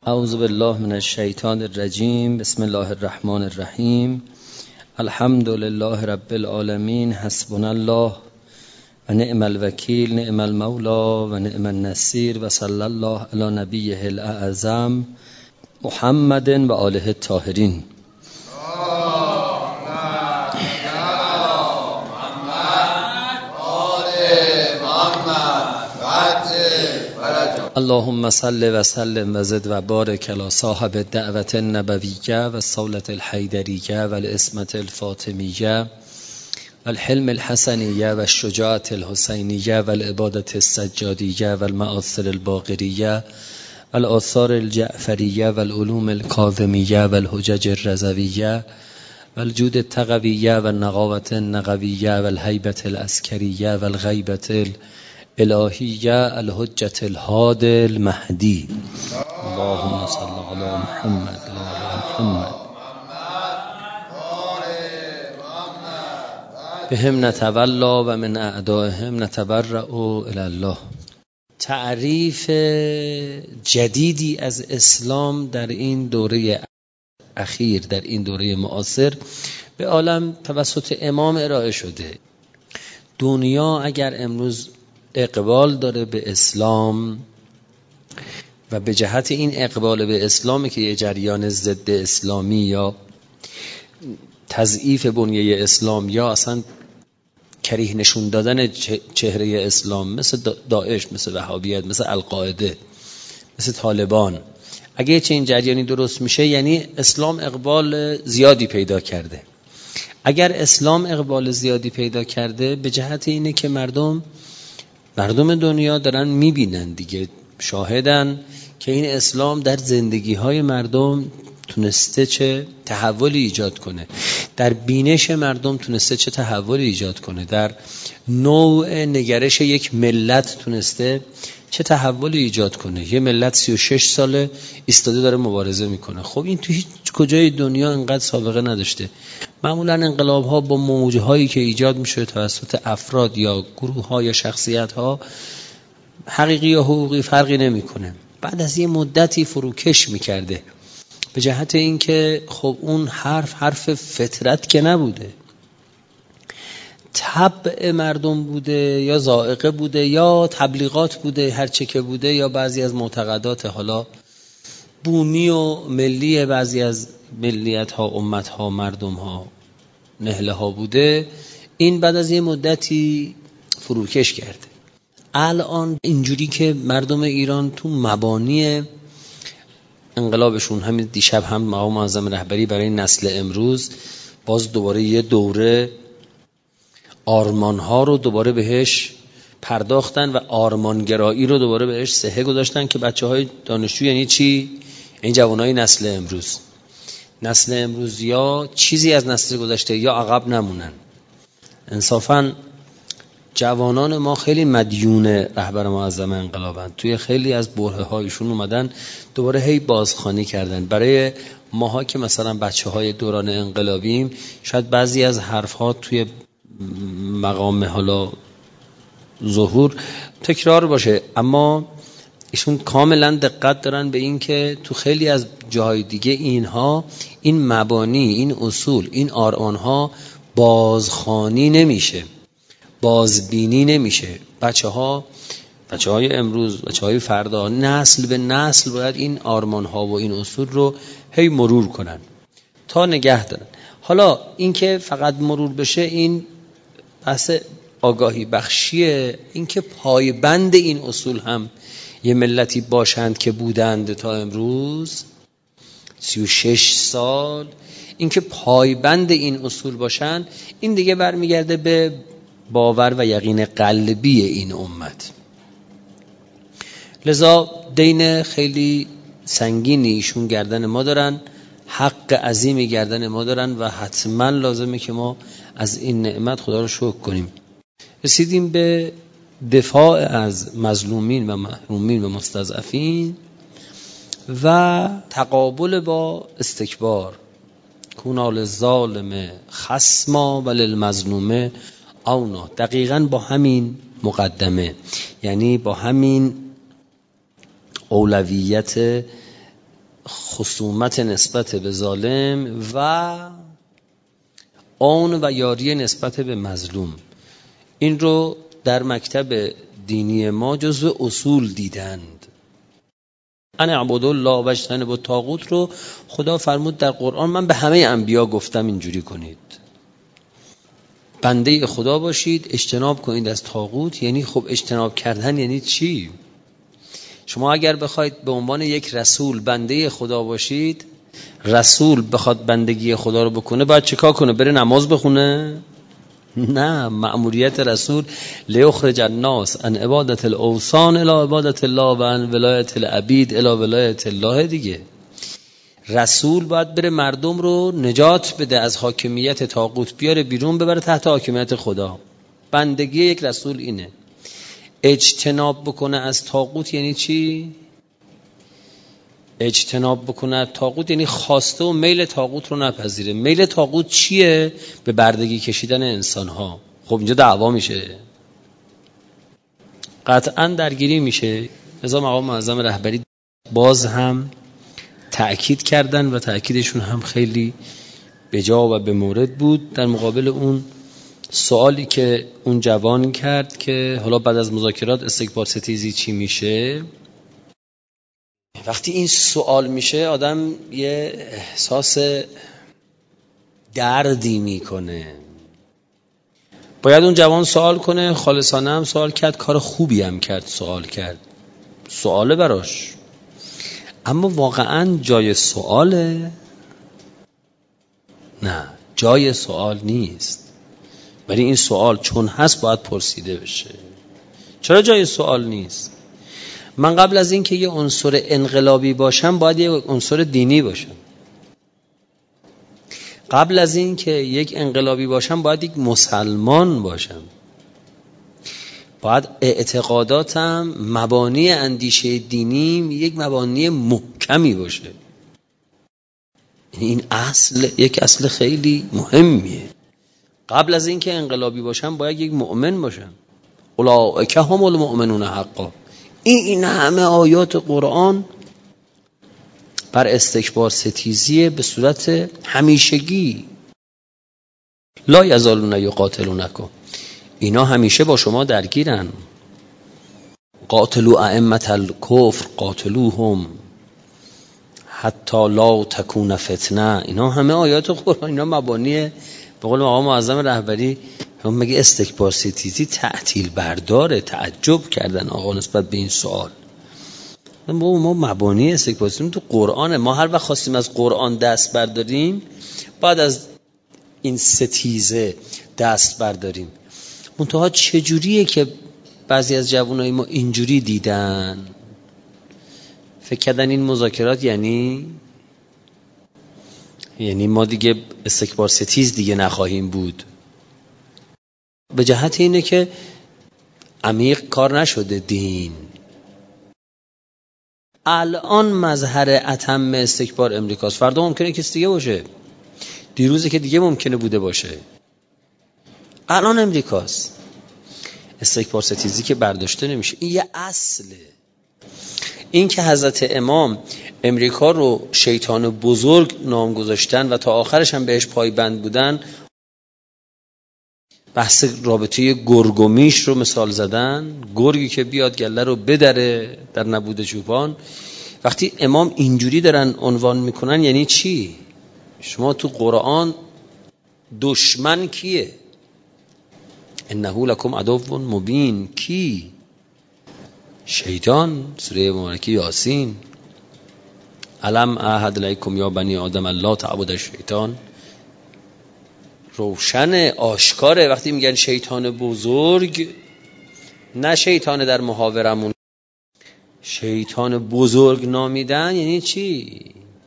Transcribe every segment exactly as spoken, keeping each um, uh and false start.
اعوذ بالله من الشیطان الرجیم. بسم الله الرحمن الرحیم. الحمد لله رب العالمین. حسبنا الله و نعم الوکیل، نعم المولا و نعم النصیر، و صلی الله علی نبیه الاعظم محمد و آله الطاهرین. اللهم صل و سلم و زد و بارک علی صاحب الدعوت النبویه و الصولة الحیدریه و العصمة الفاطمیه و الحلم الحسنیه و الشجاعة الحسینیه و العبادة السجادیه و المآثر الباقریه و الآثار الجعفریه و العلوم الکاظمیه و الحجج الرضویه و الجود التقویه و النقاوة النقویه و الهیبة العسکریه و الغیبة الهیه الحجة الهادی المهدی. اللهم صل علی محمد و علی محمد. بهم نتولا و من اعدائهم نتبرأ الی الله. تعریف جدیدی از اسلام در این دوره اخیر، در این دوره معاصر به عالم توسط امام ارائه شده. دنیا اگر امروز اقبال داره به اسلام و به جهت این اقبال به اسلامی که یه جریان ضد اسلامی یا تضعیف بنیه اسلام یا اصلا کریه نشون دادن چهره اسلام، مثل داعش، مثل وهابیت، مثل القاعده، مثل طالبان، اگه چه این جریانی درست میشه یعنی اسلام اقبال زیادی پیدا کرده. اگر اسلام اقبال زیادی پیدا کرده به جهت اینه که مردم مردم دنیا دارن میبینن دیگه، شاهدن که این اسلام در زندگی های مردم تونسته چه تحولی ایجاد کنه، در بینش مردم تونسته چه تحولی ایجاد کنه، در نوع نگرش یک ملت تونسته چه تحولی ایجاد کنه. یه ملت سی و شش ساله ایستاده داره مبارزه میکنه. خب این تو هیچ کجای دنیا انقدر سابقه نداشته. معمولا انقلاب ها با موجه هایی که ایجاد میشه توسط افراد یا گروه ها یا شخصیت ها، حقیقی یا حقوقی فرقی نمیکنه، بعد از یه مدتی فروکش میکرده به جهت اینکه خب اون حرف حرف فطرت که نبوده، طبع مردم بوده یا ذائقه بوده یا تبلیغات بوده، هر چه که بوده، یا بعضی از معتقدات حالا بومی و ملی بعضی از ملیت ها، امت ها، مردم ها، نهله ها بوده. این بعد از یه مدتی فروکش کرده. الان اینجوری که مردم ایران تو مبانی انقلابشون، همین دیشب هم مقام معظم رهبری برای نسل امروز باز دوباره یه دوره آرمانها رو دوباره بهش پرداختن و آرمانگرایی رو دوباره بهش صحه گذاشتن که بچه های دانشجو یعنی چی؟ این جوانای نسل امروز نسل امروز یا چیزی از نسل گذشته یا عقب نمونن. انصافاً جوانان ما خیلی مدیون رهبر معظم انقلابن. توی خیلی از برهه هایشون اومدن دوباره هی بازخوانی کردن. برای ماها که مثلا بچه های دوران انقلابیم شاید بعضی از حرف ها توی مقام حالا ظهور تکرار باشه، اما ایشون کاملا دقت دارن به این که تو خیلی از جاهای دیگه اینها، این مبانی، این اصول، این آرآنها بازخوانی نمیشه، بازبینی نمیشه. بچه ها بچه های امروز، بچه های فردا، نسل به نسل باید این آرمان ها و این اصول رو هی مرور کنن تا نگه دارن. حالا این که فقط مرور بشه این بحث آگاهی بخشیه، این که پایبند این اصول هم یه ملتی باشند که بودند تا امروز سی و شش سال، این که پایبند این اصول باشند، این دیگه برمیگرده به باور و یقین قلبی این امت. لذا دین خیلی سنگینی ایشون گردن ما دارن، حق عظیمی گردن ما دارن و حتما لازمه که ما از این نعمت خدا رو شکر کنیم. رسیدیم به دفاع از مظلومین و محرومین و مستضعفین و تقابل با استکبار. کون للظالم خصما و للمظلوم اونا. دقیقاً با همین مقدمه، یعنی با همین اولویت خصومت نسبت به ظالم و عون و یاری نسبت به مظلوم. این رو در مکتب دینی ما جزو اصول دیدند. ان اعبدوا الله و اجتنبوا الطاغوت رو خدا فرمود در قرآن، من به همه انبیا گفتم اینجوری کنید، بنده خدا باشید، اجتناب کنید از طاغوت. یعنی خب اجتناب کردن یعنی چی؟ شما اگر بخواید به عنوان یک رسول بنده خدا باشید، رسول بخواد بندگی خدا رو بکنه باید چیکار کنه؟ بره نماز بخونه؟ نه، مأموریت رسول لیخرج الناس عن عبادت الاوثان الی عبادت الله و عن ولایت العبید الی ولایت الله دیگه. رسول باید بره مردم رو نجات بده از حاکمیت طاغوت، بیاره بیرون ببره تحت حاکمیت خدا. بندگی یک رسول اینه. اجتناب بکنه از طاغوت یعنی چی؟ اجتناب بکنه از طاغوت یعنی خواسته و میل طاغوت رو نپذیره. میل طاغوت چیه؟ به بردگی کشیدن انسان ها. خب اینجا دعوا میشه، قطعا درگیری میشه. لذا مقام معظم رهبری باز هم تأکید کردن و تأکیدشون هم خیلی به جا و به مورد بود در مقابل اون سوالی که اون جوان کرد که حالا بعد از مذاکرات استکبار ستیزی چی میشه. وقتی این سوال میشه آدم یه احساس دردی میکنه. باید اون جوان سوال کنه، خالصانه هم سوال کرد، کار خوبی هم کرد سوال کرد، سواله براش، اما واقعا جای سواله؟ نه، جای سوال نیست. ولی این سوال چون هست باید پرسیده بشه. چرا جای سوال نیست؟ من قبل از این که یه عنصر انقلابی باشم باید یه عنصر دینی باشم. قبل از این که یک انقلابی باشم باید یک مسلمان باشم. باید اعتقاداتم، مبانی اندیشه دینیم یک مبانی محکمی باشه. این اصل یک اصل خیلی مهمیه. قبل از این که انقلابی باشم باید یک مؤمن باشم. اولئک هم المؤمنون حقا. این این همه آیات قرآن بر استکبار ستیزی به صورت همیشگی. لا یزالون یقاتلونکم، اینا همیشه با شما درگیرن. قاتلوا ائمة الکفر قاتلوهم حتی لا تکون فتنه. اینا همه آیات قرآن، اینا مبانی به قول آقا معظم رهبری هم میگه استکبار ستیزی تعطیل برداره. تعجب کردن آقا نسبت به این سوال. ما ما مبانی استکبار ستیزی تو قرآن، ما هر وقت خواستیم از قرآن دست برداریم بعد از این ستیزه دست برداریم. منتها چجوریه که بعضی از جوانای ما اینجوری دیدن؟ فکر کردن این مذاکرات یعنی یعنی ما دیگه استکبار ستیز دیگه نخواهیم بود. به جهت اینه که عمیق کار نشده دین. الان مظهر اتم استکبار امریکاست، فردا ممکنه کسی دیگه باشه، دیروزه که دیگه ممکنه بوده باشه. الان امریکاست. استکبار ستیزی که برداشته نمیشه. این یه اصله. این که حضرت امام امریکا رو شیطان بزرگ نام گذاشتن و تا آخرش هم بهش پایبند بودن، بحث رابطه گرگ و میش رو مثال زدن. گرگی که بیاد گله رو بدره در نبود چوپان. وقتی امام اینجوری دارن عنوان میکنن یعنی چی؟ شما تو قرآن دشمن کیه؟ انه لکم عدو مبین. کی؟ شیطان. سوره مبارکه یاسین. الم اعهد الیکم یا بنی آدم الا تعبدوا الشیطان. روشن آشکاره. وقتی میگن شیطان بزرگ، نه شیطان در محاورمون، شیطان بزرگ نامیدن یعنی چی؟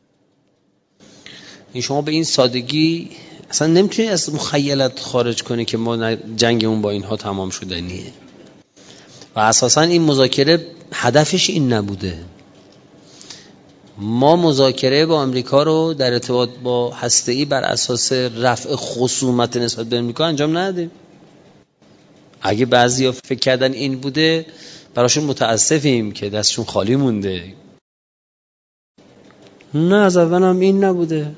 این شما به این سادگی اصلا نمیتونی از مخیلت خارج کنی که ما جنگمون با اینها تمام شدنیه. و اساسا این مذاکره هدفش این نبوده. ما مذاکره با امریکا رو در ارتباط با هسته‌ای بر اساس رفع خصومت نسبت به امریکا انجام ندادیم. اگه بعضیا فکر کردن این بوده، براشون متاسفیم که دستشون خالی مونده. نه از اول هم این نبوده.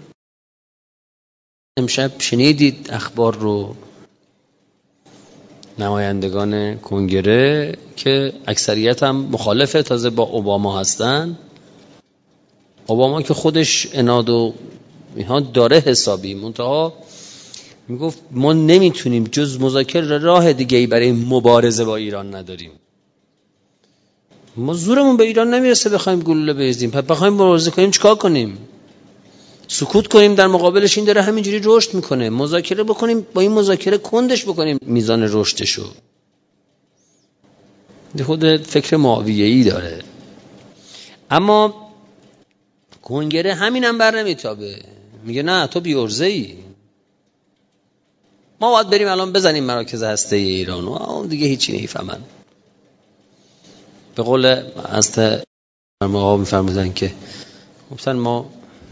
امشب شنیدید اخبار رو، نمایندگان کنگره که اکثریت هم مخالفه تازه با اوباما هستن. اوباما که خودش اناد و اینها داره حسابی، منتها میگفت ما نمیتونیم جز مذاکره راه دیگه ای برای مبارزه با ایران نداریم. ما زورمون به ایران نمیرسه بخوایم گلوله بریزیم، پس بخوایم مبارزه کنیم چیکار کنیم؟ سکوت کنیم در مقابلش؟ این داره همینجوری رشد میکنه. مذاکره بکنیم، با این مذاکره کندش بکنیم میزان رشدشو. خود فکر معاویه‌ای داره. اما کنگره همینم بر نمیتابه، میگه نه تو بی‌عرضه‌ای، ما باید بریم الان بزنیم مراکز هسته ایران و دیگه هیچی نمیفهمن. به قول هسته آقا میفرمودن که مثلا ما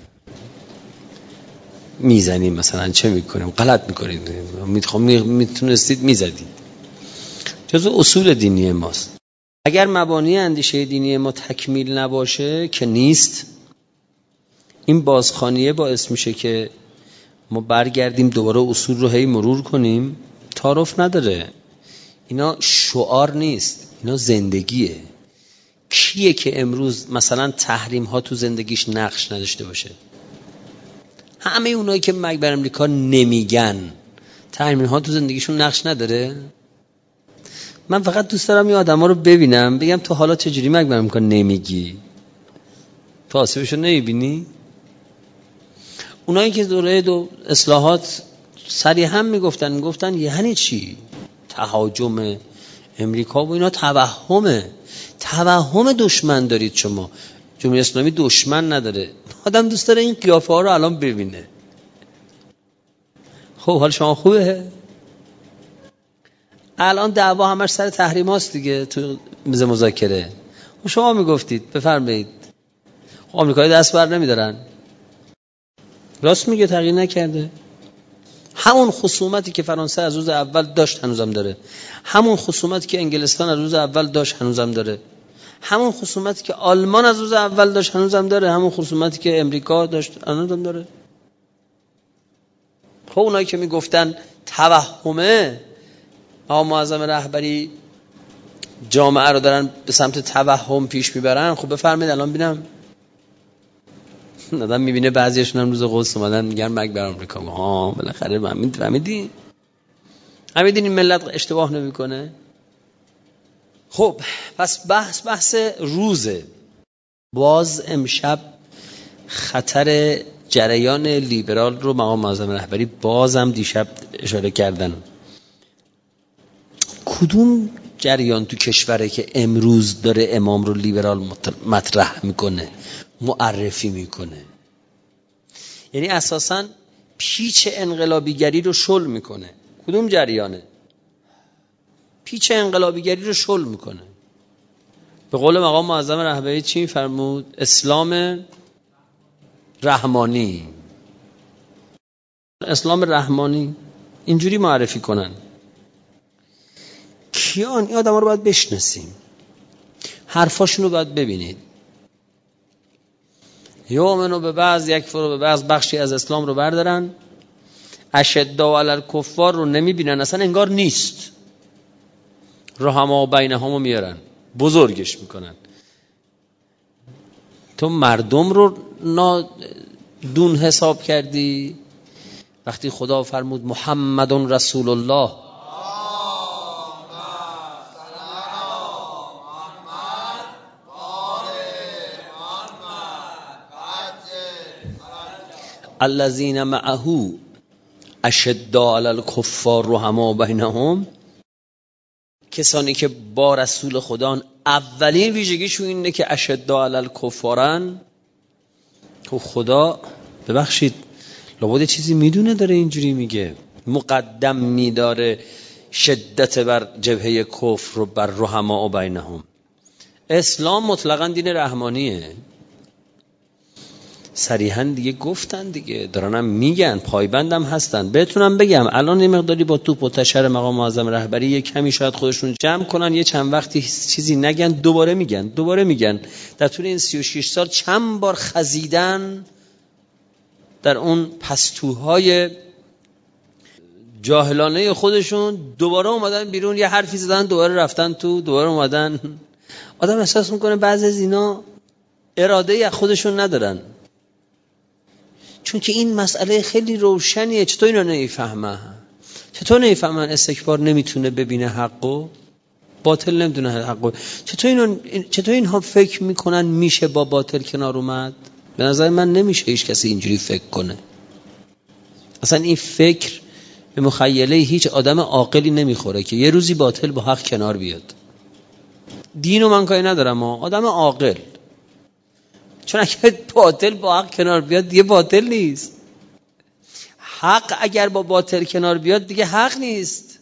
میزنیم، مثلا چه میکنیم؟ غلط میکنیم. میخوام میتونستید میزدید. جزو اصول دینی ماست. اگر مبانی اندیشه دینی ما تکمیل نباشه که نیست، این بازخوانیه باعث میشه که ما برگردیم دوباره اصول رو هی مرور کنیم. تعارف نداره. اینا شعار نیست، اینا زندگیه. کیه که امروز مثلا تحریم ها تو زندگیش نقش نداشته باشه؟ همه اونایی که مرگ بر امریکا نمیگن تحریم ها تو زندگیشون نقش نداره؟ من فقط دوست دارم این آدم ها رو ببینم، بگم تو حالا چجوری مرگ بر امریکا نمیگی؟ تو آسیبشو نمیبینی؟ اونایی که دوره دو اصلاحات صریحا میگفتن میگفتن یعنی چی تهاجم امریکا و اینا؟ توهمه. توهم دشمن دارید شما. جمهوری اسلامی دشمن نداره. آدم دوست داره این قیافه ها رو الان ببینه. خب حال شما خوبه؟ الان دعوا همش سر تحریم هاست دیگه تو میز مذاکره. شما میگفتید بفرمایید. خب آمریکایی دست بر نمیدارن. راست میگه، تغییر نکرده. همون خصومتی که فرانسه از روز اول داشت هنوزم داره. همون خصومتی که انگلستان از روز اول داشت هنوزم داره. همون خصومتی که آلمان از روز اول داشت هنوزم داره. همون خصومتی که امریکا داشت هنوزم داره. خب اونایی که میگفتن توهمه، آقا معظم رهبری جامعه رو دارن به سمت توهم پیش میبرن، خب بفرمایید الان ببینم. آدم میبینه بعضیشون هم روز قدس اومدن میگن مرگ بر آمریکا. ها بالاخره فهمید فهمیدین؟ فهمیدین این ملت اشتباه نمیکنه؟ خب پس بحث بحث روزه. باز امشب خطر جریان لیبرال رو مقام معظم رهبری بازم دیشب اشاره کردن. کدوم جریان تو کشوره که امروز داره امام رو لیبرال مطرح میکنه، معرفی میکنه؟ یعنی اساساً پیچ انقلابیگری رو شل میکنه. کدوم جریانه؟ پیچ انقلابیگری رو شل میکنه. به قول مقام معظم رهبری چی فرمود؟ اسلام رحمانی. اسلام رحمانی اینجوری معرفی کنن. کیان؟ این آدم ها رو باید بشناسیم، حرفاشون رو باید ببینید. یومنو به بعض یک فرو به بعض بخشی از اسلام رو بردارن، اشداء علی الکفار رو نمیبینن، اصلا انگار نیست. رحما بینهم رو میارن، بزرگش میکنن. تو مردم رو نادون حساب کردی وقتی خدا فرمود محمد رسول الله. الذین معه اشداء علی الکفار رحما بینهم. کسانی که با رسول خدا اولین ویژگیشون اینه که اشداء علی الکفارن. تو خدا ببخشید لابد چیزی میدونه داره اینجوری میگه، مقدم میداره شدت بر جبهه کفر رو بر رحما بینهم. اسلام مطلقاً دین رحمانیه. صریحا دیگه گفتن دیگه، دارنم میگن، پایبندم هستن. بهتونم بگم الان یه مقداری با توپ و تشر مقام معظم رهبری یه کمی شاید خودشون جمع کنن، یه چند وقتی چیزی نگن دوباره میگن دوباره میگن. در طول این سی و شش سال چند بار خزیدن در اون پستوهای جاهلانه خودشون، دوباره اومدن بیرون یه حرفی زدن، دوباره رفتن تو، دوباره اومدن. آدم احساس میکنه بعضی از اینا اراده خودشون ندارن، چون که این مسئله خیلی روشنیه. چطور اینا نمیفهمن؟ چطور نمیفهمن استکبار نمیتونه ببینه حقو، باطل نمیدونه حقو؟ چطور اینا چطور اینها فکر میکنن میشه با باطل کنار اومد؟ به نظر من نمیشه هیچ کسی اینجوری فکر کنه. اصلا این فکر به مخیله هیچ آدم عاقلی نمیخوره که یه روزی باطل با حق کنار بیاد. دینو من کاری ندارم، آدم عاقل، چون اگر باطل با حق کنار بیاد دیگه باطل نیست. حق اگر با باطل کنار بیاد دیگه حق نیست.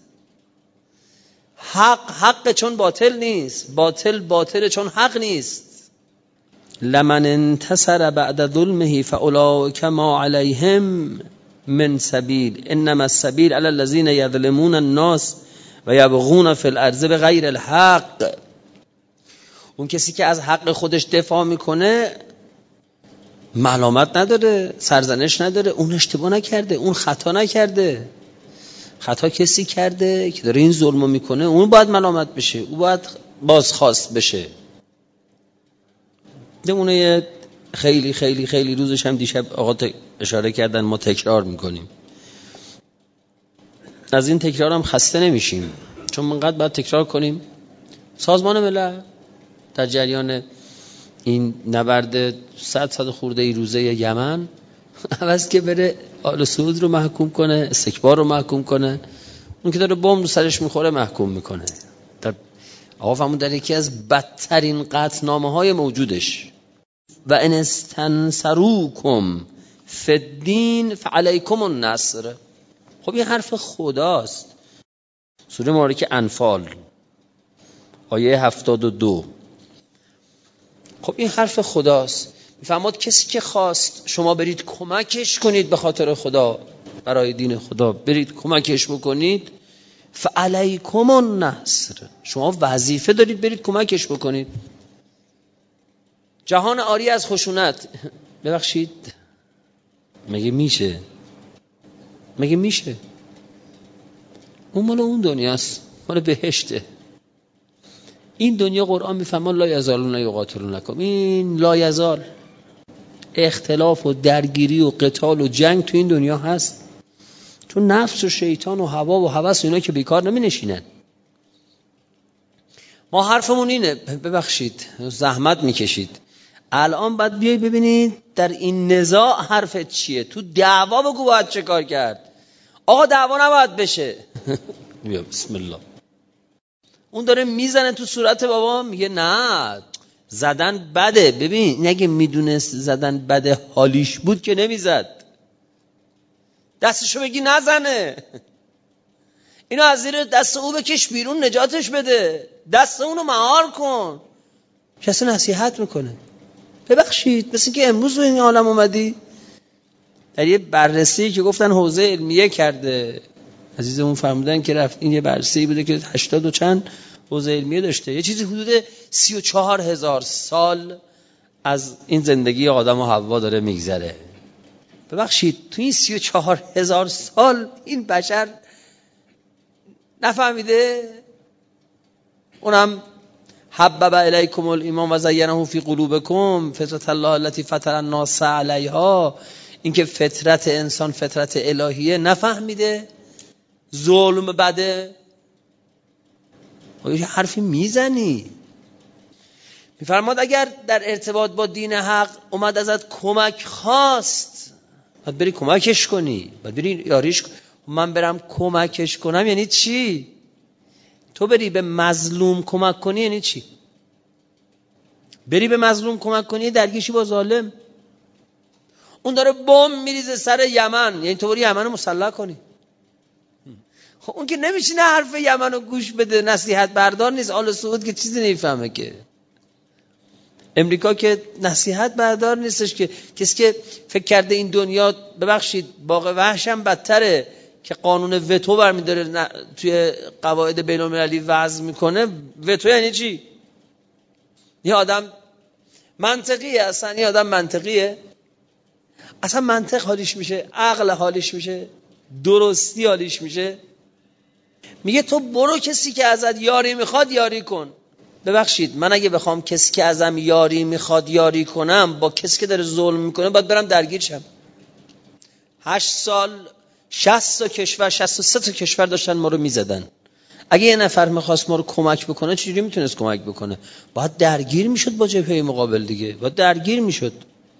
حق حق چون باطل نیست، باطل باطل چون حق نیست. لمن انتصر بعد ظلمه فاولئک ما علیهم من سبیل انما السبیل علی الذین یظلمون الناس و یبغون فی الارض بغیر الحق. اون کسی که از حق خودش دفاع میکنه ملامت نداره، سرزنش نداره، اون اشتباه نکرده، اون خطا نکرده. خطا کسی کرده که داره این ظلمو میکنه، اون باید ملامت بشه، اون باید بازخواست بشه. نمونه خیلی خیلی خیلی روزش هم دیشب آقا اشاره کردن، ما تکرار میکنیم. از این تکرار هم خسته نمیشیم، چون منقدر باید تکرار کنیم. سازمان ملل در جریان این نبرد صد صد خورده ای روزه یمن، عوض که بره آل سعود رو محکوم کنه، استکبار رو محکوم کنه، اون که داره بمب رو سرش میخوره محکوم میکنه. در آقا فرمود در یکی از بدترین قطعنامه های موجودش، و ان استنصروکم فی الدین فعلیکم النصر. خب این حرف خداست. سوره مبارکه انفال آیه هفتاد و دو. خب این حرف خداست. میفرماد کسی که خواست شما برید کمکش کنید به خاطر خدا، برای دین خدا برید کمکش بکنید، فعلیکم النصر، شما وظیفه دارید برید کمکش بکنید. جهان عاری از خشونت، ببخشید مگه میشه؟ مگه میشه؟ اون مال اون دنیاست، مال بهشته. این دنیا قرآن میفهمه لا یزالون یقاتلونکم، این لا یزال اختلاف و درگیری و قتال و جنگ تو این دنیا هست، چون نفس و شیطان و هوا و هوس اینا که بیکار نمی نشینن. ما حرفمون اینه، ببخشید زحمت میکشید، الان باید بیایی ببینید در این نزاع حرفت چیه، تو دعوا بگو باید چه کار کرد. آقا دعوا نباید بشه بیا بسم الله. اون داره میزنه تو صورت بابا، میگه نه زدن بده. ببین اگه میدونست زدن بده حالیش بود که نمیزد، دستشو بگی نزنه، اینو از زیر دست او بکش بیرون نجاتش بده، دست اونو مهار کن. کسی نصیحت میکنه. ببخشید مثل که امروز به این عالم اومدی. در یه بررسی که گفتن حوزه علمیه کرده، عزیزمون فرمودن که رفت، این یه بررسی بوده که هشتاد و چند حوزه علمیه داشته، یه چیزی حدود سی و چهار هزار سال از این زندگی آدم و حوا داره میگذره. ببخشید تو این سی و چهار هزار سال این بشر نفهمیده؟ اونم حبب الیکم الایمان و زینه فی قلوبکم فطرت الله التي فطر الناس علیها، این که فطرت انسان فطرت الهیه نفهمیده، ظلم بده. یه حرفی میزنی. میفرماد اگر در ارتباط با دین حق اومد ازت کمک خواست، باید بری کمکش کنی، باید بری یاریش کنی. من برم کمکش کنم یعنی چی؟ تو بری به مظلوم کمک کنی یعنی چی؟ بری به مظلوم کمک کنی درگیشی با ظالم. اون داره بمب میریزه سر یمن، یعنی تو بری یمن رو مسلح کنی. خب اون که نمیشینه حرف یمن رو گوش بده، نصیحت بردار نیست. آل سعود که چیزی نمیفهمه که. امریکا که نصیحت بردار نیستش که کسی که فکر کرده این دنیا ببخشید باغ وحش هم بدتره که قانون وتو برمی‌داره توی قواعد بین‌المللی وضع میکنه. وتو یعنی چی؟ یه آدم منطقیه، اصلا یه آدم منطقیه، اصلا منطق حالیش میشه، عقل حالیش میشه، درستی حالیش میشه. میگه تو برو کسی که ازت یاری میخواد یاری کن. ببخشید من اگه بخوام کسی که ازم یاری میخواد یاری کنم با کسی که داره ظلم میکنه باید برم درگیر شم. هشت سال شصت تا کشور شصت و سه تا کشور داشتن ما رو میزدن. اگه یه نفر میخواست ما رو کمک بکنه چجوری میتونست کمک بکنه؟ باید درگیر میشد با جبهه مقابل دیگه، باید درگیر میشد.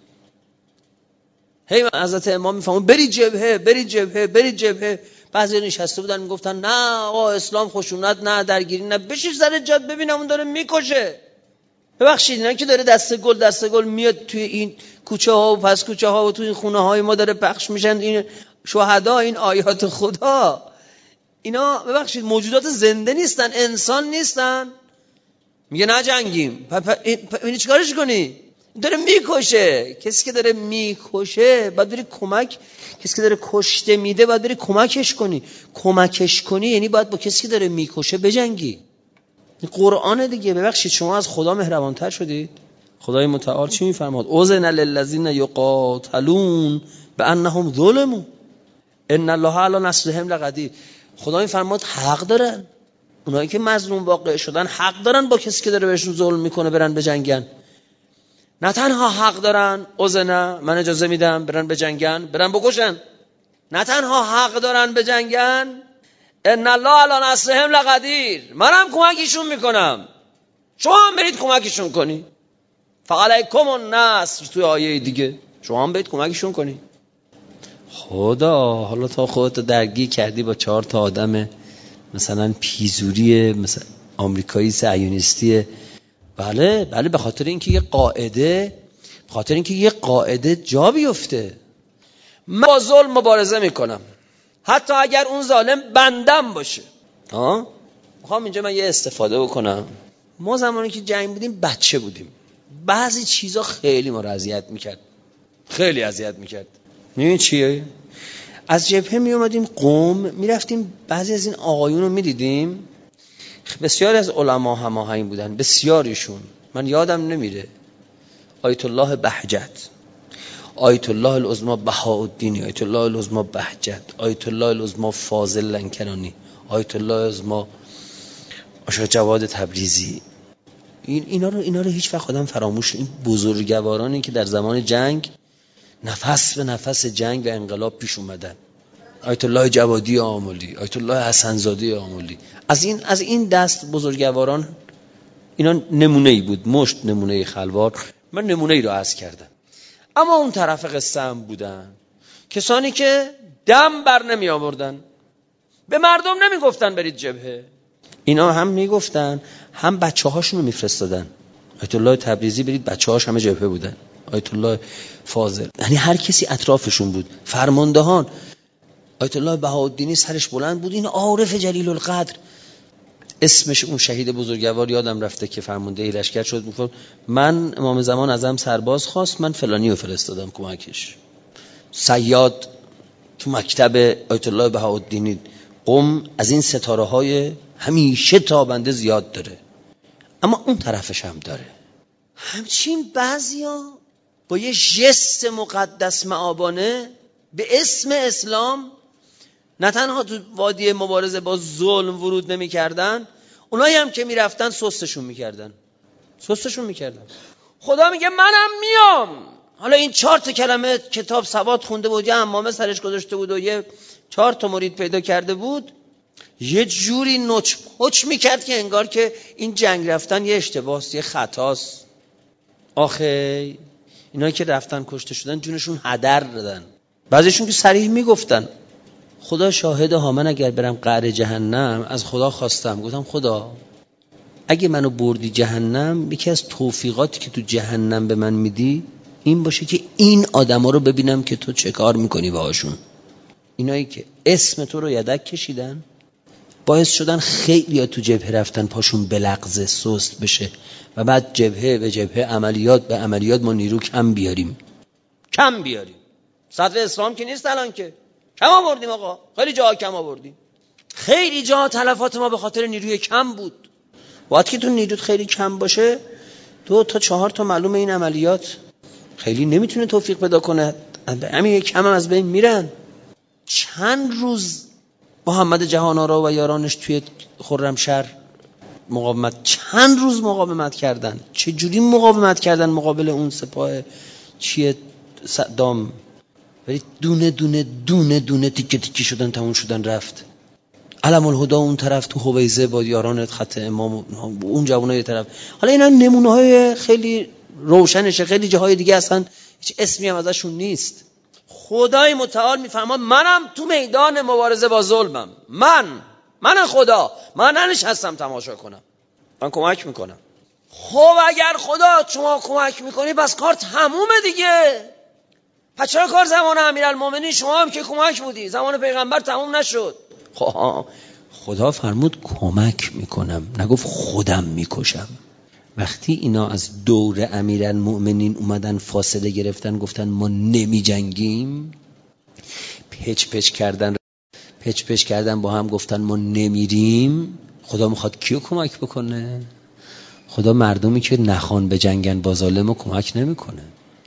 هی حضرت امام میفهمون برید جبهه برید جبهه برید جبهه. بعضی نشسته بودن میگفتن نه آقا اسلام خشونت نه درگیری نه، بشین سر جاد ببینم اون داره میکشه. ببخشید اینا که داره دسته گل دسته گل میاد توی این کوچه ها و پس کوچه ها و توی این خونه های ما داره پخش میشن این شهدا، این آیات خدا، اینا ببخشید موجودات زنده نیستن، انسان نیستن. میگه نه جنگیم. این چیکارش کنی؟ داره میکشه. کسی که داره میکشه باید بری کمک، کسی که داره کشته میده باید بری کمکش کنی. کمکش کنی یعنی باید با کسی که داره میکشه بجنگی. این قرآن دیگه. ببخشید شما از خدا مهربانتر شدید؟ خدای متعال چی میفرماد؟ اذن للذین یقاتلون بانهم ظلموا ان الله علی نصرهم لقدیر. خدا میفرماد حق دارن اونایی که مظلوم واقع شدن، حق دارن با کسی که داره بهشون ظلم میکنه برن بجنگن. نه تنها حق دارن اذن من اجازه میدم برن بجنگن، برن بکشن. نه تنها حق دارن بجنگن، ان الله علی نصرهم لقدیر، منم کمکشون میکنم، شما هم برید کمکشون کنی. فعلیکم النصر توی آیه دیگه شما هم برید کمکشون کنی. خدا حالا تا خودت درگیر کردی با چهار تا آدم مثلا پیزوری مثلا آمریکایی صهیونیستی، بله بله، به خاطر اینکه یه قاعده به خاطر اینکه یه قاعده جا بیفته. من با ظلم مبارزه میکنم حتی اگر اون ظالم بندم باشه. ها میخوام اینجا من یه استفاده بکنم. ما زمانی که جنگ بودیم بچه بودیم، بعضی چیزا خیلی ما رو اذیت میکرد، خیلی اذیت میکرد. میدونی چیه؟ از جبهه می اومدیم قم، میرفتیم بعضی از این آقایون رو میدیدیم، بسیاری از علما هماهنگ بودن، بسیاریشون من یادم نمیره. آیت الله بهجت، آیت الله العظما بهاءالدین، آیت الله العظما بهجت، آیت الله العظما فاضل لنکرانی، آیت الله العظما آشا جواد تبریزی. این اینا رو اینا رو هیچ وقت آدم فراموش، این بزرگوارانی که در زمان جنگ نفس به نفس جنگ و انقلاب پیش اومدن. آیت الله جوادی آملی، آیت الله حسنزاده آملی، از این از این دست بزرگواران اینا نمونه ای بود، مشت نمونه خلوار. من نمونه ای رو عرض کردم. اما اون طرف قصه هم بودن کسانی که دم بر نمی آوردن، به مردم نمی گفتن برید جبهه. اینا هم می گفتن هم بچه هاشون رو می فرستادن. آیت الله تبریزی برید، بچه هاش همه جبهه بودن. آیت الله فاضل، یعنی هر کسی اطرافشون بود. فرماندهان، آیت الله بهاءالدینی سرش بلند بود، این عارف جلیل القدر، اسمش اون شهید بزرگوار یادم رفته که فرمانده لشکر شد، میگفت من امام زمان ازم سرباز خواست، من فلانی رو فرستادم کمکش. صیاد تو مکتب آیت الله بهاءالدینی قم از این ستاره های همیشه تابنده زیاد داره، اما اون طرفش هم داره. همچین بعضیا با یه ژست مقدس معابانه به اسم اسلام نه تنها تو وادی مبارزه با ظلم ورود نمی کردن، اونایی هم که می رفتن سستشون می کردن سستشون می کردن. خدا میگه منم میام. حالا این چهار تا کلمه کتاب سواد خونده بود، یه عمامه سرش گذاشته بود و یه چهار تا مرید پیدا کرده بود، یه جوری نوچ پوچ می کرد که انگار که این جنگ رفتن یه اشتباهست، یه خطاست. آخه اینا که رفتن کشته شدن جونشون هدر دادن. بعضیشون که صریح میگفتن خدا شاهده ها، من اگر برم قعر جهنم از خدا خواستم، گفتم خدا اگه منو بردی جهنم، یکی از توفیقاتی که تو جهنم به من میدی این باشه که این آدما رو ببینم که تو چه کار میکنی باهاشون. اینایی که اسم تو رو یدک کشیدن، باعث شدن خیلی ها تو جبهه رفتن پاشون بلغزه سست بشه و بعد جبهه به جبهه عملیات به عملیات ما نیرو کم بیاریم کم بیاریم. صدر اسلام که نیست الان، که کم آوردیم آقا، خیلی جاها کم آوردیم، خیلی جاها تلفات ما به خاطر نیروی کم بود. وقتی که تو نیروت خیلی کم باشه دو تا چهار تا معلومه این عملیات خیلی نمیتونه توفیق پیدا کنه، همین یک کم هم از بین میرن. چند روز محمد جهان‌آرا و یارانش توی خرمشهر مقاومت، چند روز مقاومت کردن. چه جوری مقاومت کردن مقابل اون سپاه چیه صدام، ولی دونه دونه دونه دونه تیکه تیکه شدن، تموم شدن، رفت. علم الهدا اون طرف تو حویزه با یاران خط امام، اون جوانای طرف. حالا اینا نمونه های خیلی روشنشه، خیلی جاهای دیگه اصلا هیچ اسمی هم ازشون نیست. خدای متعال میفرماد منم تو میدان مبارزه با ظلمم، من من خدا، من ننشستم تماشا کنم، من کمک میکنم. خب اگر خدا شما کمک میکنی بس کار تمومه دیگه. پس چرا کار زمان امیرالمومنین شما هم که کمک بودی، زمان پیغمبر تموم نشد؟ خب خدا فرمود کمک میکنم، نگفت خودم میکشم. وقتی اینا از دور امیرالمومنین اومدن فاصله گرفتن گفتن ما نمی جنگیم، پچ پچ کردن پچ پچ کردن با هم گفتن ما نمیریم، خدا میخواد کیو کمک بکنه؟ خدا مردمی که نخوان به جنگن با ظالمو کمک نمیکنه،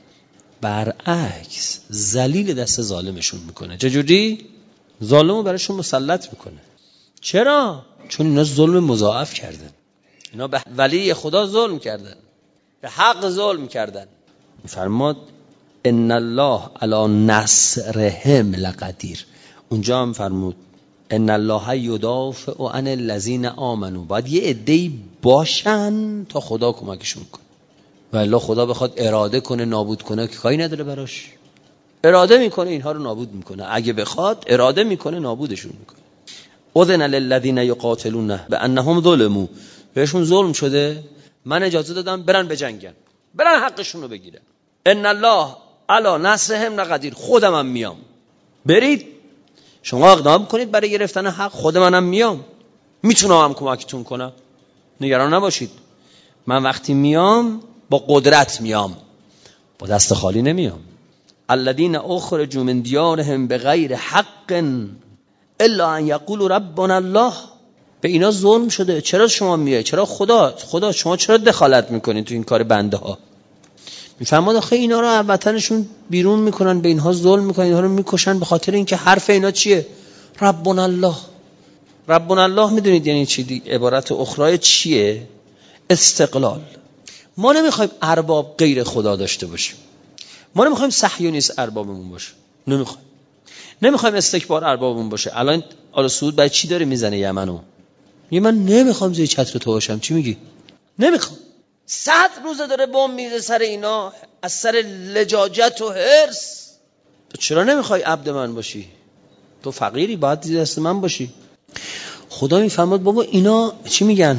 برعکس ذلیل دست ظالمشون میکنه. چجوری؟ ظالمو براشون مسلط میکنه. چرا؟ چون اینا ظلم مضاعف کردن، اینا به ولی خدا ظلم کردن، به حق ظلم کردن. فرماد ان الله علی نصرهم لقدیر. اونجا هم فرمود ان الله یدافع عن الذین آمنوا. باید یه عده‌ای باشن تا خدا کمکشون کنه، و الا خدا بخواد اراده کنه نابود کنه که کاری نداره براش. اراده میکنه اینها رو نابود میکنه، اگه بخواد اراده میکنه نابودشون میکنه. اذن للذین یقاتلون بانهم ظلموا. بهشون ظلم شده، من اجازه دادم برن بجنگن، برن حقشون رو بگیرن. ان الله علی نصرهم لقدیر. خودم هم میام، برید شما اقدام کنید برای گرفتن حق، خود منم میام، میتونم هم کمکتون کنم، نگران نباشید. من وقتی میام با قدرت میام، با دست خالی نمیام. الذین اخرجوا من دیارهم بغیر حق الا ان یقولوا ربنا الله. به اینا ظلم شده، چرا شما میای؟ چرا خدا خدا شما چرا دخالت میکنید تو این کار بنده ها؟ میفهمید آخه اینا رو از وطنشون بیرون میکنن، به اینها ظلم میکنن، اینها رو میکشن به خاطر اینکه حرف اینا چیه؟ ربنا الله. ربنا الله میدونید یعنی چی؟ دی عبارت اخرای چیه؟ استقلال. ما نمیخوایم ارباب غیر خدا داشته باشیم، ما نمیخوایم صهیونیست اربابمون باشه، نمیخوایم نمیخوایم استکبار اربابمون باشه. الان آل سعود بعد چی داره میزنه یمنو؟ میگه من نمیخوام زیر چتر تو باشم. چی میگی؟ نمیخوام. صد روزه داره بمب میزه سر اینا از سر لجاجت و حرص. تو چرا نمیخوای عبد من باشی؟ تو فقیری، باید زیر دست من باشی. خدا میفهمد بابا اینا چی میگن؟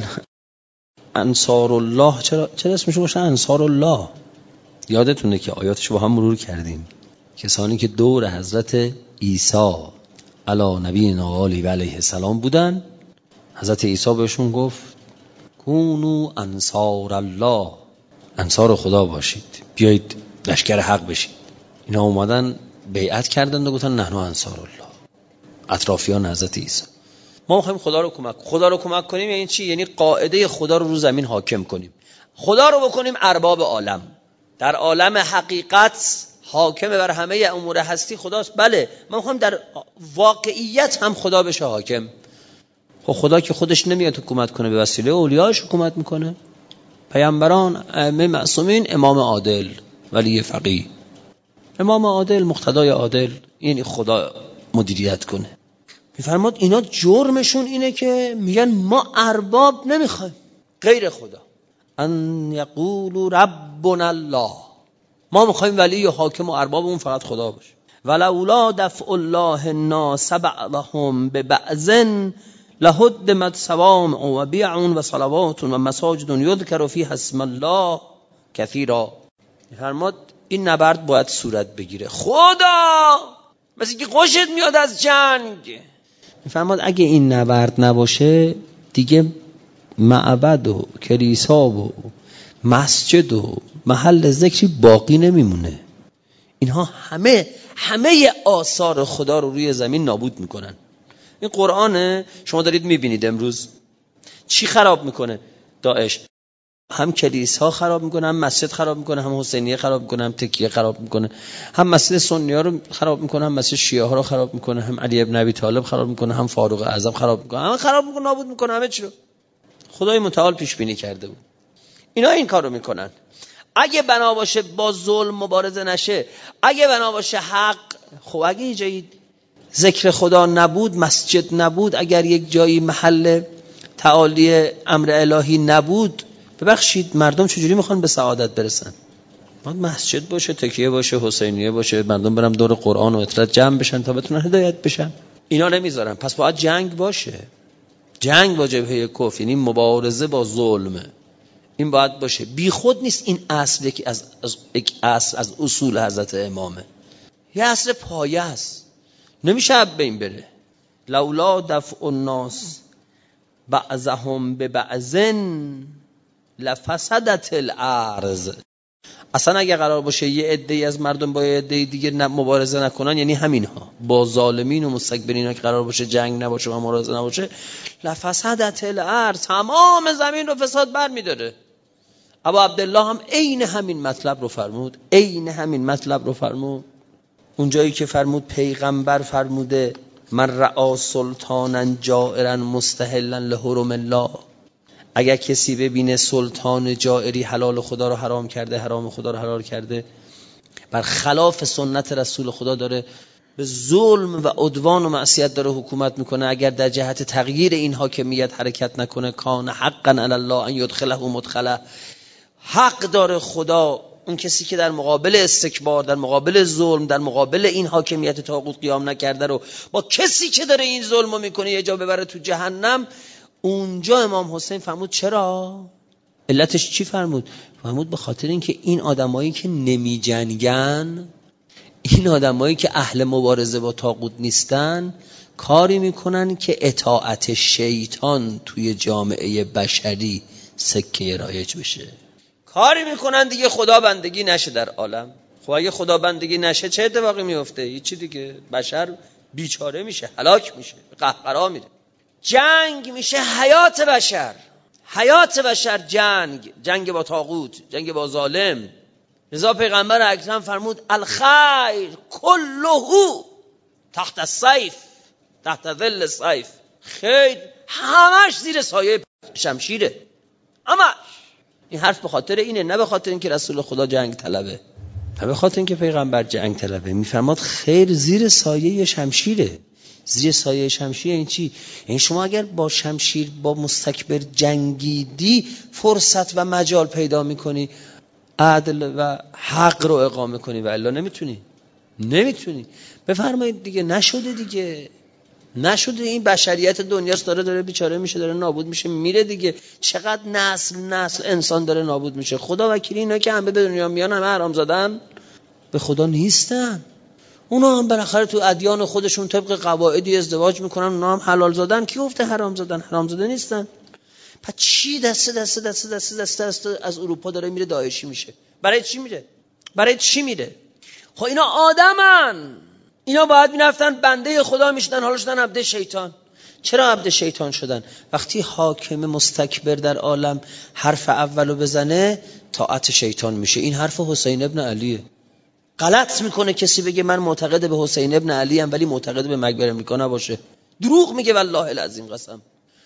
انصار الله. چرا چرا اسمشو باشه انصار الله؟ یادتونه که آیاتش با هم مرور کردیم. کسانی که دور حضرت عیسی علی نبینا علیه و علیه السلام بودن، حضرت عیسی بهشون گفت کونو انصار الله، انصار خدا باشید، بیایید لشکر حق بشید. اینا اومدن بیعت کردند و گفتن نحن انصار الله، اطرافیان حضرت عیسی. ما میخوایم خدا رو کمک خدا رو کمک کنیم. یعنی چی؟ یعنی قاعده خدا رو رو زمین حاکم کنیم، خدا رو بکنیم ارباب عالم. در عالم حقیقت حاکم بر همه امور هستی خداست، بله. ما میخوایم در واقعیت هم خدا بشه حاکم. خب خدا که خودش نمیاد حکومت کنه، به وسیله اولیاءش حکومت میکنه، پیامبران، ائمه معصومین، امام عادل، ولی فقیه، امام عادل، مقتدای عادل، یعنی خدا مدیریت کنه. میفرماد اینا جرمشون اینه که میگن ما ارباب نمیخوایم غیر خدا. ان یقولوا ربنا الله. ما میخوایم ولی و حاکم و اربابمون فقط خدا باشه. ولولا دفع الله الناس بعضهم ببعض لهدمت صوامع و بیع و صلوات و مساجد یذکر فیها اسم الله کثیرا. فرماد این نبرد باید صورت بگیره. خدا مثل که خوشت میاد از جنگ، میفرماد اگه این نبرد نباشه دیگه معبد و کلیسا و مسجد و محل ذکری باقی نمیمونه. اینها همه همه آثار خدا رو روی زمین نابود میکنن. این قرآنه، شما دارید میبینید امروز چی خراب میکنه داعش؟ هم کلیسا خراب میکنه، هم مسجد خراب میکنه، هم حسینیه خراب میکنه، هم تکیه خراب میکنه، هم مسجد سنی ها رو خراب میکنه، هم مسجد شیعه ها رو خراب میکنه، هم علی ابن ابی طالب خراب میکنه، هم فاروق اعظم خراب میکنه، همه خراب میکنه، نابود میکنه همه چی رو. خدای متعال پیش بینی کرده بود. اینا این کارو میکنن. اگه بنا باشه با ظلم مبارزه نشه، اگه بنا باشه حق، خب اگه یه جایی ذکر خدا نبود، مسجد نبود، اگر یک جایی محل تعالی امر الهی نبود، ببخشید مردم چجوری میخوان به سعادت برسن؟ باید مسجد باشه، تکیه باشه، حسینیه باشه، مردم برن دور قرآن و اطلاع جمع بشن تا بتونن هدایت بشن. اینا نمیذارن. پس باید جنگ باشه، جنگ با جبهه کفر، یعنی مبارزه با ظلم. این باید باشه. بی خود نیست. این اصل یکی از از یک اصل از اصول حضرت امامه. یه اصل پایه است، نمیشه اب بین بره. لولا دفع الناس بعضهم ببعض لفسدت الارض. اصلا اگه قرار باشه یه عده‌ای از مردم با یه عده دیگه مبارزه نکنن، یعنی همینها با ظالمین و مستکبرین ها که قرار باشه جنگ نباشه و مبارزه نباشه، لفسدت الارض، تمام زمین رو فساد برمی‌داره. ابا عبدالله هم عین همین مطلب رو فرمود، عین همین مطلب رو فرمود. اونجایی که فرمود پیغمبر فرموده من رعا سلطانا جائرا مستحلا لحرم الله، اگر کسی ببینه سلطان جائری حلال خدا رو حرام کرده، حرام خدا رو حلال کرده، بر خلاف سنت رسول خدا داره به ظلم و عدوان و معصیت داره حکومت میکنه، اگر در جهت تغییر این حاکمیت حرکت نکنه، کان حقا علی الله ان یدخله مدخله، حق داره خدا اون کسی که در مقابل استکبار، در مقابل ظلم، در مقابل این حاکمیت طاغوت قیام نکرده رو با کسی که داره این ظلمو میکنه یه جا ببره تو جهنم. اونجا امام حسین فرمود چرا؟ علتش چی فرمود؟ فرمود به خاطر اینکه این آدمایی که نمی جنگن، این آدمایی که اهل مبارزه با طاغوت نیستن، کاری میکنن که اطاعت شیطان توی جامعه بشری سکه رایج بشه. کاری میکنن دیگه خدا بندگی نشه در عالم. خب اگه خدا بندگی نشه چه اتفاقی میفته؟ هیچی دیگه، بشر بیچاره میشه، هلاک میشه، قهقرا میره. جنگ میشه حیات بشر، حیات بشر جنگ، جنگ با طاغوت، جنگ با ظالم. لذا پیغمبر اکرم فرمود الخیر کله تحت السیف، تحت ظل السیف. خیر همش زیر سایه شمشیره، همش. این حرف به خاطر اینه، نه به خاطر اینکه رسول خدا جنگ طلبه، نه به خاطر اینکه پیغمبر جنگ طلبه. میفرماد خیر زیر سایه شمشیره. زیر سایه شمشیر این چی؟ یعنی شما اگر با شمشیر با مستکبر جنگیدی، فرصت و مجال پیدا میکنی عدل و حق رو اقامه کنی، و الا نمیتونی نمیتونی بفرمایید دیگه. نشده دیگه، نشده. این بشریت دنیاست داره داره بیچاره میشه، داره نابود میشه، میره دیگه. چقدر نسل نسل انسان داره نابود میشه. خدا وکیلی اینا که همه به دنیا میان همه حرام زدن، به خدا نیستن. اونا هم بالاخره تو ادیان خودشون طبق قواعدی ازدواج میکنن، اونا هم حلال زدن. کی گفته حرام زدن؟ حرام زده نیستن. پس چی دسته دسته دسته دسته دسته دسته از اروپا داره میره داعشی میشه؟ برای چی میره؟ برای چی میره؟ خب اینا آدمن، اینا باید میرفتن بنده خدا میشدن، حالا شدن عبد شیطان. چرا عبد شیطان شدن؟ وقتی حاکم مستکبر در عالم حرف اولو بزنه طاعت شیطان میشه. این حرف حسین ابن علیه. غلط میکنه کسی بگه من معتقد به حسین ابن علی ام ولی معتقد به مکبر امریکا نباشه. دروغ میگه والله العظیم قسم.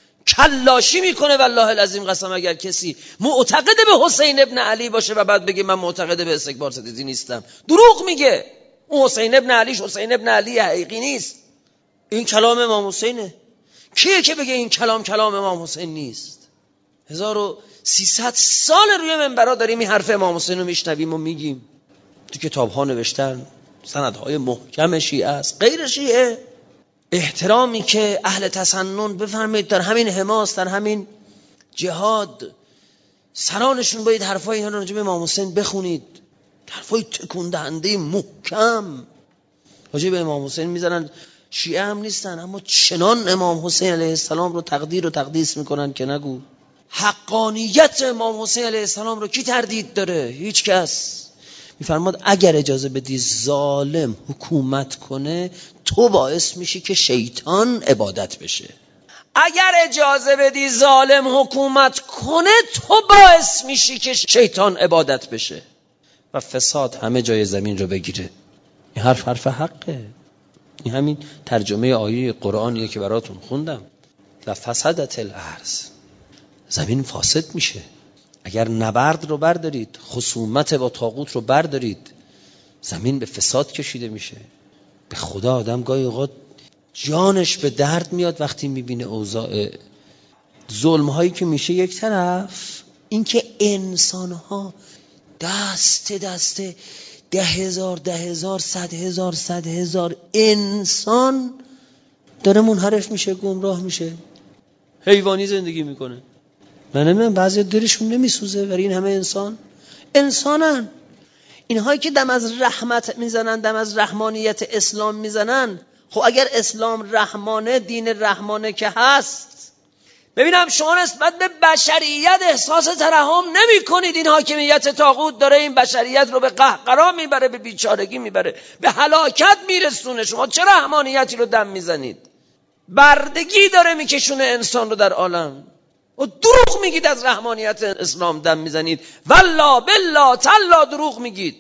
کلاشی میکنه والله العظیم قسم اگر کسی معتقد به حسین ابن علی باشه و بعد بگه من معتقد به استکبار ستیزی نیستم. دروغ میگه. اون حسین ابن علیش حسین ابن علی حقیقی نیست. این کلام امام حسینه. کیه که بگه این کلام کلام امام حسین نیست؟ هزار و سیصد سال روی منبرها داریم این حرف امام حسین رو میشنویم و میگیم. تو کتاب ها نوشتن، سندهای محکم شیعه است، غیر شیعه. احترامی که اهل تسنن بفرمایید در همین حماس، در همین جهاد سرانشون باید حرفای اینا رو راجع به امام حسین بخونید. حرفای تکون دهنده محکم راجع به امام حسین میزنن. شیعه هم نیستن، اما چنان امام حسین علیه السلام رو تقدیر و تقدیس میکنن که نگو. حقانیت امام حسین علیه السلام رو کی تردید داره؟ هیچ کس. میفرماد اگر اجازه بدی ظالم حکومت کنه، تو باعث میشی که شیطان عبادت بشه. اگر اجازه بدی ظالم حکومت کنه، تو باعث میشی که شیطان عبادت بشه و فساد همه جای زمین رو بگیره. این حرف حرف حقه. این همین ترجمه آیه قرآنیه که براتون خوندم. لفسدت الارض، زمین فاسد میشه. اگر نبرد رو بردارید، خصومت با طاغوت رو بردارید، زمین به فساد کشیده میشه. به خدا آدم گاهی اوقات جانش به درد میاد وقتی میبینه اوضاع ظلم هایی که میشه. یک طرف این که انسان ها دست دسته ده هزار ده هزار صد هزار صد هزار انسان داره منحرف میشه، گمراه میشه، حیوانی زندگی میکنه. من نمیدونم بعضی دلشون نمیسوزه ولی این همه انسان انسانن. اینهایی که دم از رحمت میزنن، دم از رحمانیت اسلام میزنن، خب اگر اسلام رحمانه، دین رحمانه که هست، ببینم شما نسبت به بشریت احساس ترحم نمی کنید. این حاکمیت طاغوت داره این بشریت رو به قهقرا میبره، به بیچارگی میبره، به هلاکت میرسونه. شما چه رحمانیتی رو دم میزنید؟ بردگی داره میکشونه انسان رو در عالم و دروغ میگید از رحمانیت اسلام دم میزنید. والله بالله تالله دروغ میگید.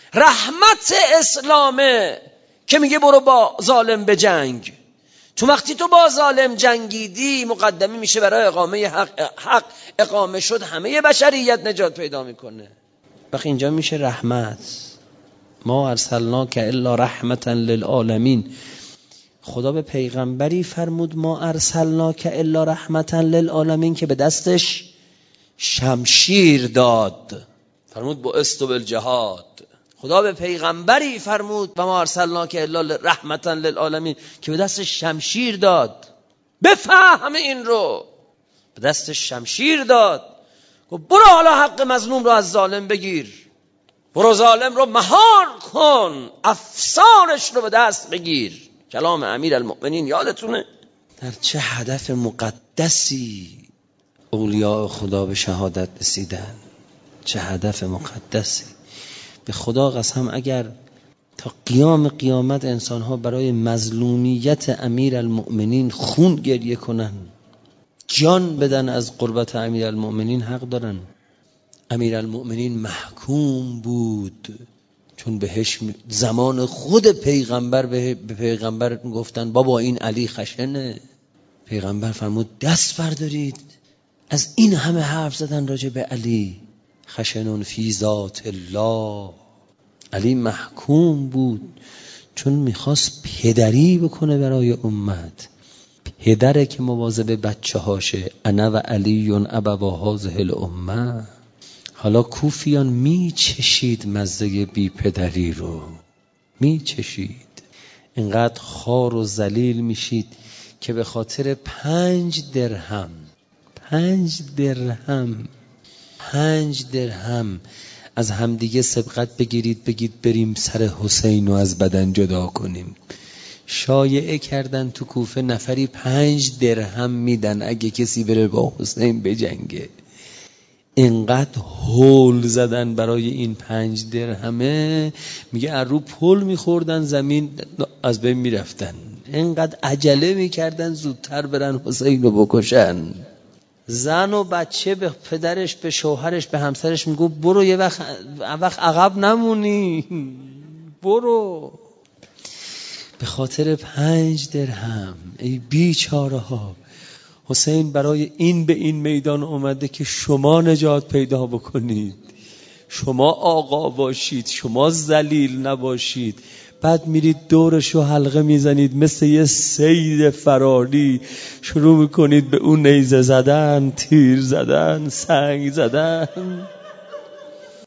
رحمت اسلامه که میگه برو با ظالم به جنگ. تو وقتی تو با ظالم جنگیدی، مقدمی میشه برای اقامه حق. حق اقامه شد، همه بشریت نجات پیدا میکنه. وقتی اینجا میشه رحمت. ما ارسلناک الا رحمتا للعالمین. خدا به پیغمبری فرمود ما ارسلناک الا رحمتا للعالمین که به دستش شمشیر داد. فرمود بعثت بالجهاد. خدا به پیغمبری فرمود و ما ارسلناک الا رحمتا للعالمین که به دستش شمشیر داد. بفهم این رو. به دستش شمشیر داد. گفت برو حالا حق مظلوم رو از ظالم بگیر. برو ظالم رو مهار کن. افسانش رو به دست بگیر. کلام امیرالمؤمنین یادتونه؟ در چه هدف مقدسی اولیاء خدا به شهادت رسیدن. چه هدف مقدسی. به خدا قسم اگر تا قیام قیامت انسان‌ها برای مظلومیت امیرالمؤمنین خون گریه کنن، جان بدن از قربت امیرالمؤمنین، حق دارن. امیرالمؤمنین محکوم بود، چون بهش زمان خود پیغمبر به پیغمبر گفتن بابا این علی خشنه. پیغمبر فرمود دست بردارید. از این همه حرف زدن راجع به علی. خشنون فی ذات الله. علی محکوم بود چون میخواست پدری بکنه برای امت. پدره که مواظب بچه هاشه. انا و علی ابوا هذه الامه. حالا کوفیان میچشید مزه بی پدری رو، میچشید. اینقدر خار و ذلیل میشید که به خاطر پنج درهم پنج درهم پنج درهم از همدیگه سبقت بگیرید، بگید بریم سر حسین رو از بدن جدا کنیم. شایعه کردن تو کوفه نفری پنج درهم میدن اگه کسی بره با حسین بجنگه. اینقدر هول زدن برای این پنج درهمه، میگه از رو پل میخوردن زمین از بین میرفتن. اینقدر عجله میکردن زودتر برن حسین رو بکشن. زن و بچه به پدرش، به شوهرش، به همسرش میگو برو یه وقت وقت عقب نمونی، برو. به خاطر پنج درهم. ای بیچاره ها. حسین برای این به این میدان اومده که شما نجات پیدا بکنید، شما آقا باشید، شما ذلیل نباشید. بعد میرید دورشو حلقه میزنید مثل یه صید فراری، شروع میکنید به اون نیزه زدن، تیر زدن، سنگ زدن.